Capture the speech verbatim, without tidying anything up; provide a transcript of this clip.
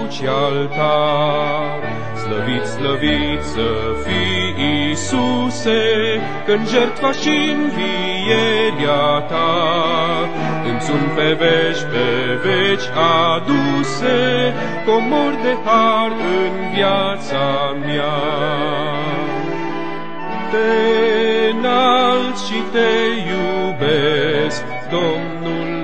cruci altar. Slăvit, slăvit să fii, Iisuse, că-n jertfa și învierea ta îmi sunt pe veci, pe veci aduse, comori de har în viața mea. Te înalt și te iubesc, Domnul